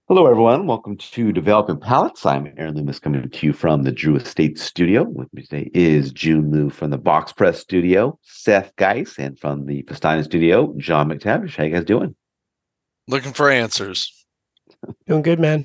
Hello, everyone. Welcome to Developing Palettes. I'm Aaron Loomis coming to you from the Drew Estate Studio. With me today is June Liu from the Box Press Studio, Seth Geis, and from the Pastine Studio, John McTavish. How you guys doing? Looking for answers. Doing good, man.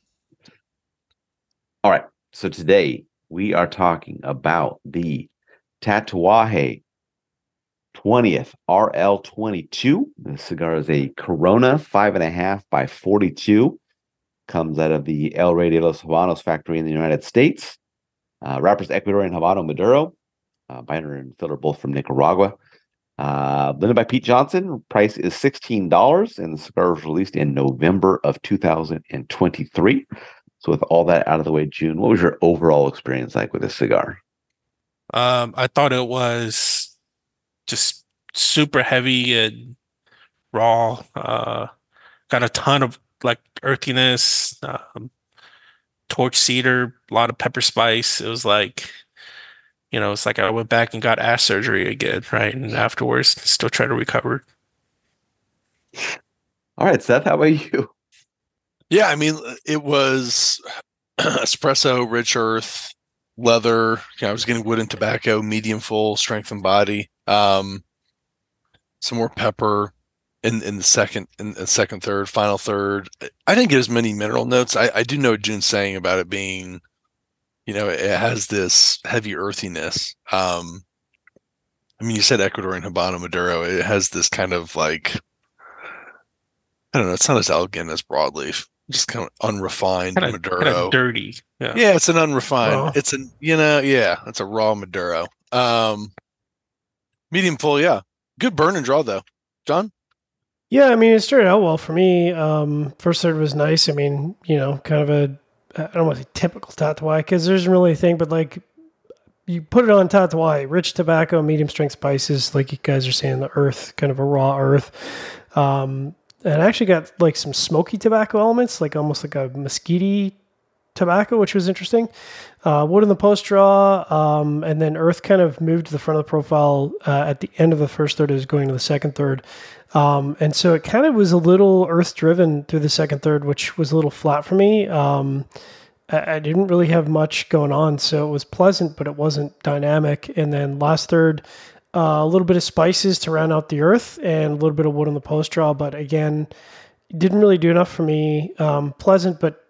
All right. So today we are talking about the Tatuaje 20th RL22. The cigar is a Corona 5.5 by 42. Comes out of the El Rey de los Habanos factory in the United States. Wrappers Ecuadorian Habano Maduro. Binder and filler both from Nicaragua. Blended by Pete Johnson. Price is $16, and the cigar was released in November of 2023. So with all that out of the way, June, what was your overall experience like with this cigar? I thought it was just super heavy and raw. Got a ton of like earthiness, torch cedar, a lot of pepper spice. It was like, it's like I went back and got ass surgery again, right? And afterwards, still try to recover. All right, Seth, how about you? Yeah, I mean, it was espresso, rich earth, leather. I was getting wood and tobacco, medium full, strength and body. Some more pepper in the second third, final third. I didn't get as many mineral notes. I do know what June's saying about it being, it has this heavy earthiness. I mean, you said Ecuadorian Habano Maduro. It has this kind of like, I don't know, it's not as elegant as broadleaf, just kind of unrefined Kind Maduro. of dirty. Yeah. Yeah, it's an unrefined. Raw. It's an, it's a raw Maduro. Medium full, yeah. Good burn and draw though. John? Yeah, I mean, it started out well for me. First third was nice. I mean, kind of I don't want to say typical Tatuai because there's really a thing, but like you put it on Tatuai, rich tobacco, medium strength spices, like you guys are saying, the earth, kind of a raw earth. And I actually got like some smoky tobacco elements, like almost like a mesquite tobacco, which was interesting. Wood in the post draw, and then earth kind of moved to the front of the profile at the end of the first third. It was going to the second third. And so it kind of was a little earth driven through the second third, which was a little flat for me. I didn't really have much going on, so it was pleasant, but it wasn't dynamic. And then last third, a little bit of spices to round out the earth and a little bit of wood on the post draw. But again, didn't really do enough for me. Pleasant, but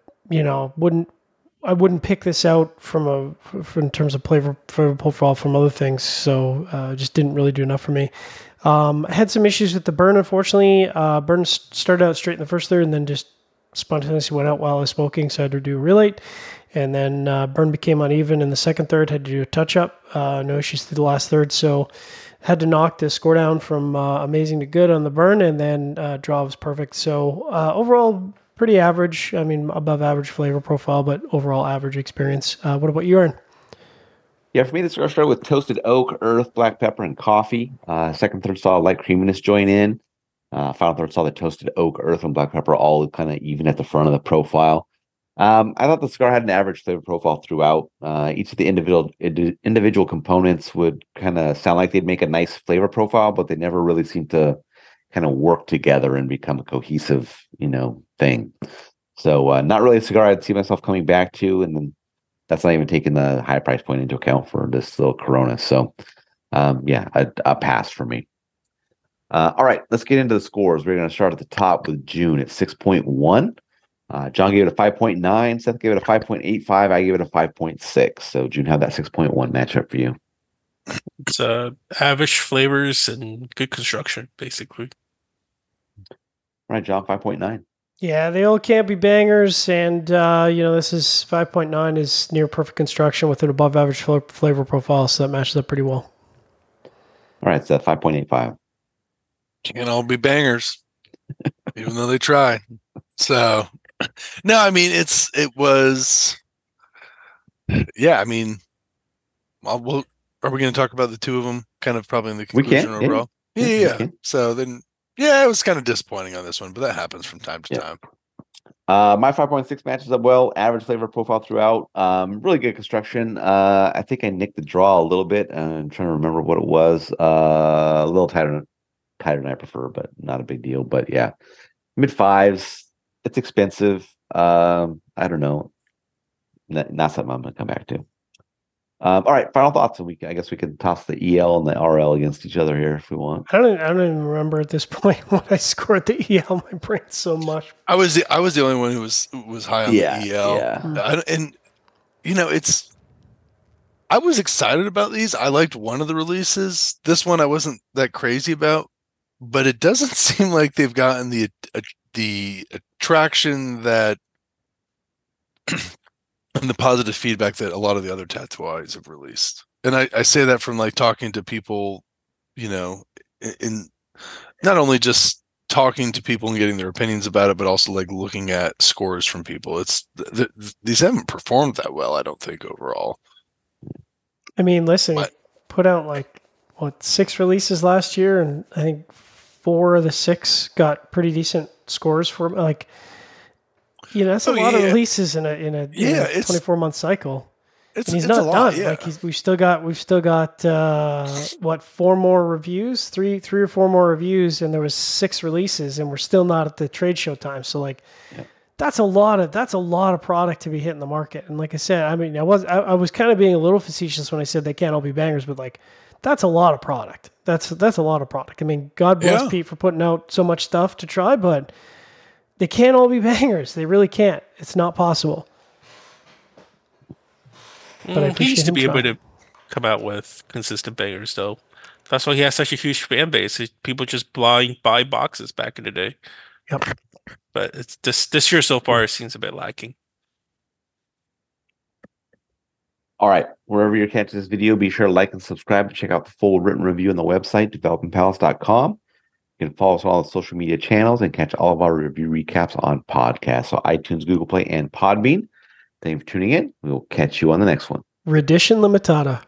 I wouldn't pick this out in terms of flavor profile from other things. So just didn't really do enough for me. I had some issues with the burn, unfortunately. Burn started out straight in the first third and then just spontaneously went out while I was smoking, so I had to do a relate. And then burn became uneven in the second third, had to do a touch-up. No issues through the last third, so had to knock the score down from amazing to good on the burn, and then draw was perfect. So overall, pretty average. I mean, above average flavor profile, but overall average experience. What about you, Aaron? Yeah, for me, the cigar started with toasted oak, earth, black pepper, and coffee. Second, third saw light creaminess join in. Final third saw the toasted oak, earth, and black pepper all kind of even at the front of the profile. I thought the cigar had an average flavor profile throughout. Each of the individual components would kind of sound like they'd make a nice flavor profile, but they never really seemed to kind of work together and become a cohesive, thing. So not really a cigar I'd see myself coming back to, and then that's not even taking the high price point into account for this little Corona. So yeah, a pass for me. All right, let's get into the scores. We're going to start at the top with June at 6.1. John gave it a 5.9. Seth gave it a 5.85. I gave it a 5.6. So June, how'd that 6.1 match up for you? It's average flavors and good construction, basically. All right, John, 5.9. Yeah, they all can't be bangers, and this is 5.9 is near perfect construction with an above average flavor profile, so that matches up pretty well. All right, Seth, 5.85. Can't all be bangers, even though they try. So, no, I mean, it was, yeah, I mean, are we going to talk about the two of them kind of probably in the conclusion We can, overall? yeah. Yeah. So then, yeah, it was kind of disappointing on this one, but that happens from time to time. My 5.6 matches up well. Average flavor profile throughout. Really good construction. I think I nicked the draw a little bit. I'm trying to remember what it was. A little tighter than I prefer, but not a big deal. But yeah, mid fives. It's expensive. I don't know. Not something I'm going to come back to. All right, final thoughts. I guess we could toss the EL and the RL against each other here if we want. I don't even remember at this point what I scored the EL. My brain's so much. I was the only one who was high on the EL. Yeah. And I was excited about these. I liked one of the releases. This one I wasn't that crazy about, but it doesn't seem like they've gotten the attraction that and the positive feedback that a lot of the other Tatuais have released. And I say that from like talking to people, in not only just talking to people and getting their opinions about it, but also like looking at scores from people. It's these haven't performed that well, I don't think, overall. I mean, listen, he put out 6 releases last year, and I think 4 of the 6 got pretty decent scores for that's a lot of releases in a 24-month cycle. And he's not done. Yeah. We've still got 4 more reviews, 3 or 4 more reviews, and there was 6 releases, and we're still not at the trade show time. So that's a lot of product to be hitting the market. And like I said, I mean, I was kind of being a little facetious when I said they can't all be bangers, but that's a lot of product. That's a lot of product. I mean, God bless Pete for putting out so much stuff to try, but they can't all be bangers. They really can't. It's not possible. But he used to be able to come out with consistent bangers, though. That's why he has such a huge fan base. People just buy boxes back in the day. Yep. But it's this year so far, it seems a bit lacking. All right. Wherever you're catching this video, be sure to like and subscribe to check out the full written review on the website, developingpalace.com. You can follow us on all the social media channels and catch all of our review recaps on podcasts. So iTunes, Google Play, and Podbean. Thank you for tuning in. We will catch you on the next one. Redition Limitada.